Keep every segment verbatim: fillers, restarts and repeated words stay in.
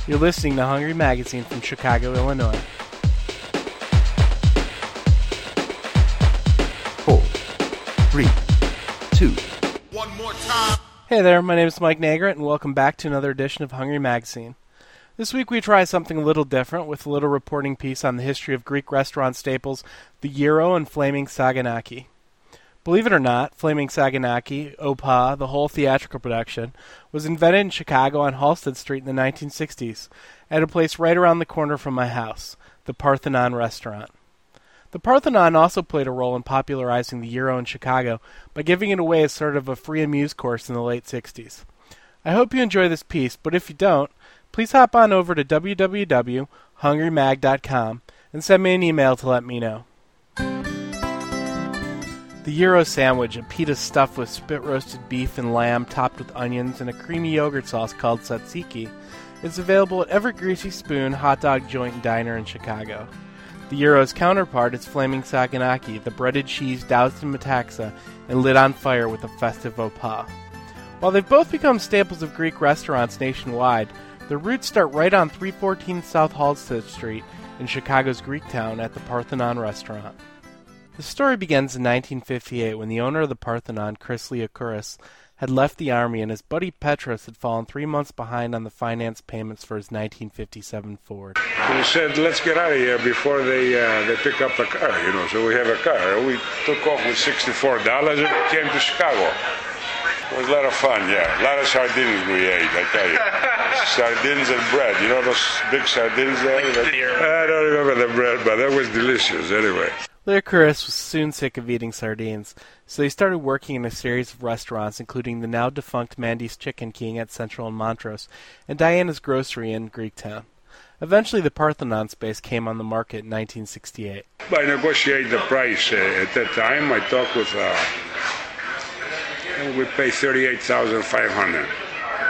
You're listening to Hungry Magazine from Chicago, Illinois. Four, three, two. One more time. Hey there, my name is Mike Nagrett, and welcome back to another edition of Hungry Magazine. This week we try something a little different with a little reporting piece on the history of Greek restaurant staples, the gyro and flaming saganaki. Believe it or not, Flaming Saganaki, Opa, the whole theatrical production, was invented in Chicago on Halsted Street in the nineteen sixties, at a place right around the corner from my house, the Parthenon Restaurant. The Parthenon also played a role in popularizing the gyro in Chicago by giving it away as sort of a free amuse course in the late sixties. I hope you enjoy this piece, but if you don't, please hop on over to w w w dot hungry mag dot com and send me an email to let me know. The gyro sandwich, a pita stuffed with spit-roasted beef and lamb topped with onions and a creamy yogurt sauce called tzatziki, is available at every Greasy Spoon hot dog joint and diner in Chicago. The gyro's counterpart is Flaming Saganaki, the breaded cheese doused in metaxa and lit on fire with a festive opa. While they've both become staples of Greek restaurants nationwide, their roots start right on three fourteen South Halsted Street in Chicago's Greektown at the Parthenon Restaurant. The story begins in nineteen fifty-eight when the owner of the Parthenon, Chris Leokouris, had left the army and his buddy Petros had fallen three months behind on the finance payments for his nineteen fifty-seven Ford. We said, let's get out of here before they uh, they pick up the car, you know, so we have a car. We took off with sixty-four dollars and came to Chicago. It was a lot of fun, yeah. A lot of sardines we ate, I tell you. Sardines and bread. You know those big sardines there? I don't remember the bread, but that was delicious anyway. Leokouris was soon sick of eating sardines, so he started working in a series of restaurants, including the now-defunct Mandy's Chicken King at Central and Montrose, and Diana's Grocery in Greektown. Eventually, the Parthenon space came on the market in nineteen sixty-eight. I negotiated the price uh, at that time. I talked with, uh, we paid thirty-eight thousand five hundred dollars.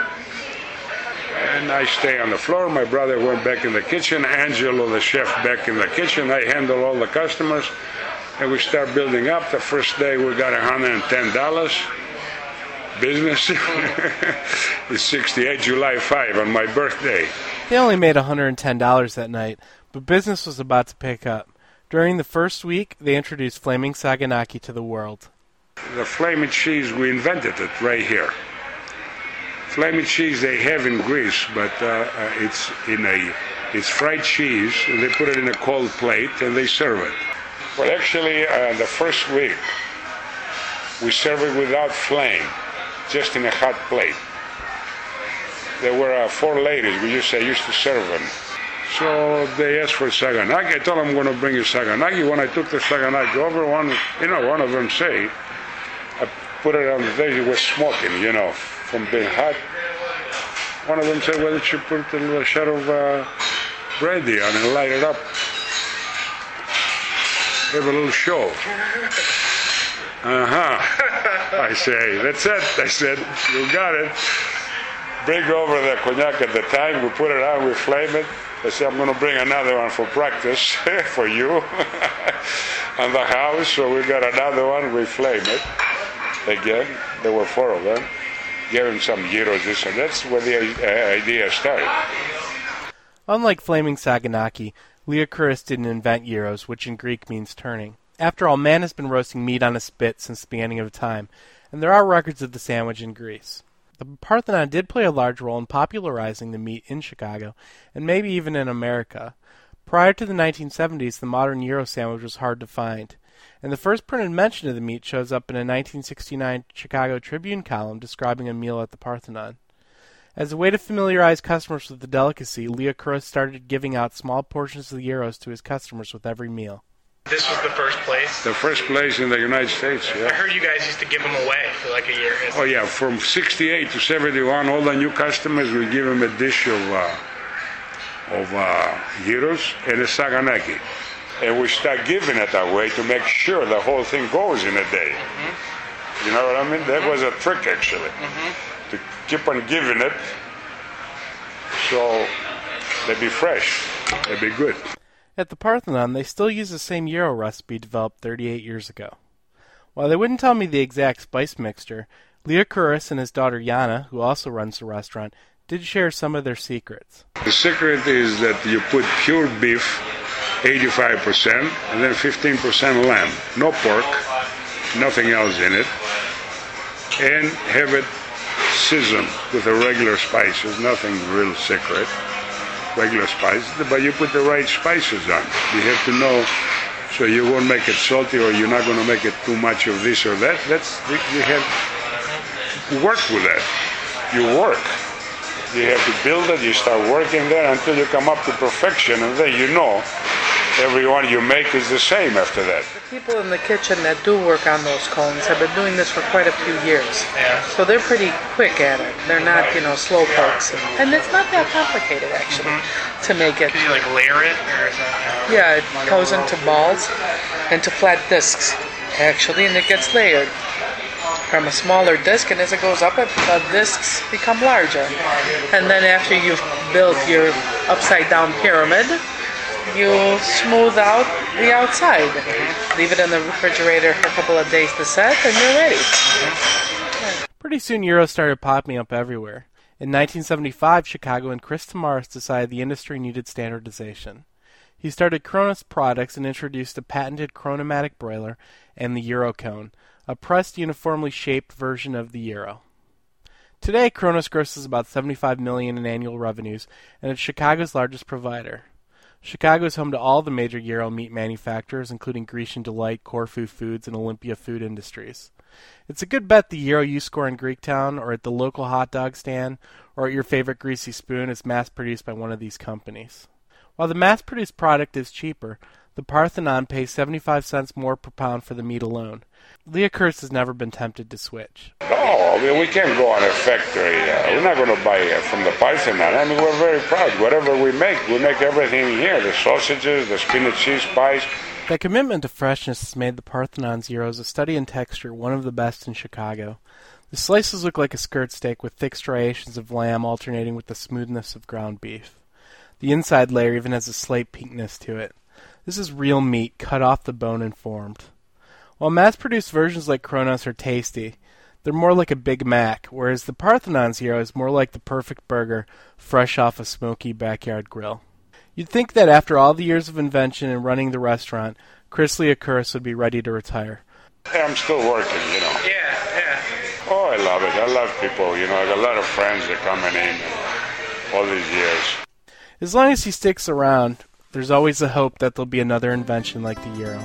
And I stay on the floor. My brother went back in the kitchen. Angelo, the chef, back in the kitchen. I handle all the customers. And we start building up. The first day we got one hundred ten dollars. Business. It's sixty-eight, July fifth, on my birthday. They only made one hundred ten dollars that night, but business was about to pick up. During the first week, they introduced Flaming Saganaki to the world. The flaming cheese, we invented it right here. Flaming cheese they have in Greece, but uh, uh, it's in a it's fried cheese, and they put it in a cold plate and they serve it. Well, actually, uh, the first week we serve it without flame, just in a hot plate. There were uh, four ladies. We used to, I used to serve them. So they asked for saganaki. I told them I'm going to bring you saganaki. When I took the saganaki over, one you know one of them say, I put it on the day. It was smoking, you know. From being hot. One of them said, why don't you put a little shot of uh, brandy on and light it up? Have a little show. Uh-huh. I say, that's it. I said, you got it. Bring over the cognac at the time. We put it on, we flame it. I said, I'm going to bring another one for practice for you on the house. So we got another one, we flame it. Again, there were four of them. Give him some gyros, this and that's where the uh, idea started. Unlike Flaming Saganaki, Leokouris didn't invent gyros, which in Greek means turning. After all, man has been roasting meat on a spit since the beginning of time, and there are records of the sandwich in Greece. The Parthenon did play a large role in popularizing the meat in Chicago, and maybe even in America. Prior to the nineteen seventies, the modern gyro sandwich was hard to find, and the first printed mention of the meat shows up in a nineteen sixty-nine Chicago Tribune column describing a meal at the Parthenon. As a way to familiarize customers with the delicacy, Leokouris started giving out small portions of the gyros to his customers with every meal. This was the first place? The first place in the United States, yeah. I heard you guys used to give them away for like a year. Oh, yeah. From sixty-eight to seventy-one, all the new customers, we give them a dish of, uh, of uh, gyros and a saganaki. And we start giving it that way to make sure the whole thing goes in a day. Mm-hmm. You know what I mean? That mm-hmm. was a trick, actually. Mm-hmm. To keep on giving it so they'd be fresh. They'd be good. At the Parthenon, they still use the same gyro recipe developed thirty-eight years ago. While they wouldn't tell me the exact spice mixture, Leokouris and his daughter Yana, who also runs the restaurant, did share some of their secrets. The secret is that you put pure beef, eighty-five percent, and then fifteen percent lamb. No pork, nothing else in it. And have it seasoned with the regular spices, nothing real secret. Regular spices, but you put the right spices on. You have to know, so you won't make it salty, or you're not going to make it too much of this or that. That's you have to work with that. You work. You have to build it. You start working there until you come up to perfection, and then you know every one you make is the same after that. The people in the kitchen that do work on those cones have been doing this for quite a few years. Yeah. So they're pretty quick at it. They're not, you know, slow pokes. And, and it's not that complicated, actually, mm-hmm. to make it. Can you, like, layer it? Or is that... Yeah, it goes into balls, into flat discs, actually, and it gets layered from a smaller disc, and as it goes up, the discs become larger. And then after you've built your upside-down pyramid, you smooth out the outside. Leave it in the refrigerator for a couple of days to set, and you're ready. Pretty soon, gyros started popping up everywhere. In nineteen seventy-five, Chicagoan Chris Tamaris decided the industry needed standardization. He started Kronos Products and introduced a patented chronomatic broiler and the Eurocone, a pressed, uniformly shaped version of the gyro. Today, Kronos grosses about seventy-five million dollars in annual revenues, and it's Chicago's largest provider. Chicago is home to all the major gyro meat manufacturers, including Grecian Delight, Corfu Foods, and Olympia Food Industries. It's a good bet the gyro you score in Greektown, or at the local hot dog stand, or at your favorite greasy spoon is mass-produced by one of these companies. While the mass-produced product is cheaper, the Parthenon pays seventy-five cents more per pound for the meat alone. Leah Kurtz has never been tempted to switch. No, I mean, we can't go on a factory. Uh, we're not going to buy uh, from the Parthenon. I mean, we're very proud. Whatever we make, we make everything here. The sausages, the spinach cheese pies. That commitment to freshness has made the Parthenon gyros a study in texture, one of the best in Chicago. The slices look like a skirt steak with thick striations of lamb alternating with the smoothness of ground beef. The inside layer even has a slight pinkness to it. This is real meat, cut off the bone and formed. While mass-produced versions like Kronos are tasty, they're more like a Big Mac, whereas the Parthenon gyro is more like the perfect burger, fresh off a smoky backyard grill. You'd think that after all the years of invention and running the restaurant, Chris Liakuris would be ready to retire. I'm still working, you know. Yeah, yeah. Oh, I love it. I love people, you know. I got a lot of friends that are coming in all these years. As long as he sticks around, there's always a hope that there'll be another invention like the gyro.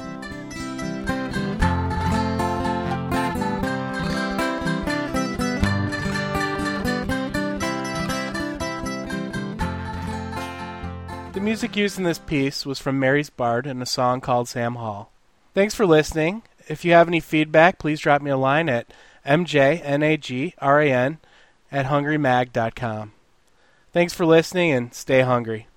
The music used in this piece was from Mary's Bard and a song called Sam Hall. Thanks for listening. If you have any feedback, please drop me a line at m j n a g r a n at hungry mag dot com. Thanks for listening and stay hungry.